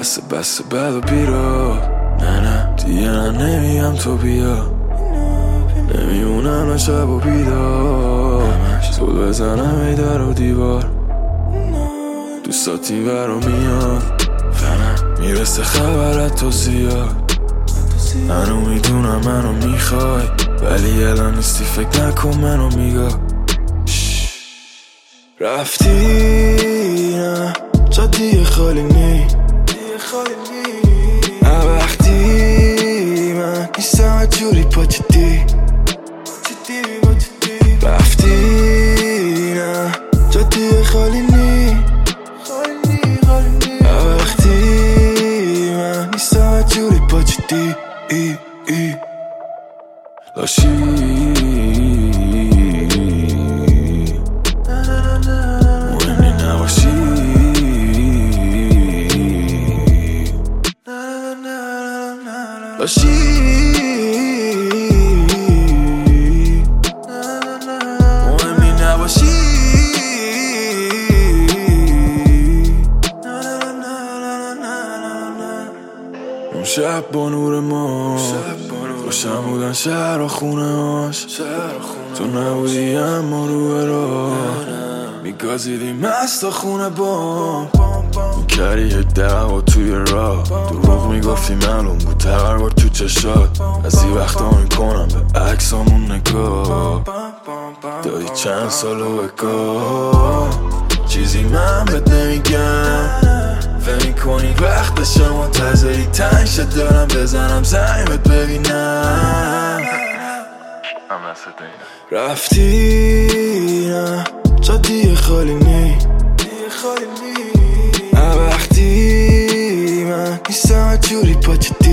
بس بد و بیرا. نه دیگه نمیم تو بیا، نمیمونم شب و بیدار، زود بزنم ای در و دیوار. دوستاتی برا میاد، میرسه خبرت تو زیاد. منو میدونم منو میخوای، ولی الان نیستی فکر نکن منو میگا. رفتی نه جادی خالی نی، وقتی من نیستم جوری پا جدی. رفتی نه جادی خالی نی، وقتی من نیستم جوری پا جدی. لاشی مهمی نباشی، لاشی مهمی نباشی. اون شب با نور ما روشن بودن شهر و خونه هاش، تو نبودی اما رو راه میگازیدی مست خونه بام. میکردی یه دعوا توی راه، دروغ میگفتی معلوم بود تقربار تو چشات. از این وقتا میکنم به عکسامون نگاه، دادی چند سالو بگاه. چیزی من بهت نمیگم، فهم میکنی وقتشه منتظری تنگ شد دارم بزنم زنگت ببینم. رفتی نه جادی خالی نی، وقتی من نیستم جوری پا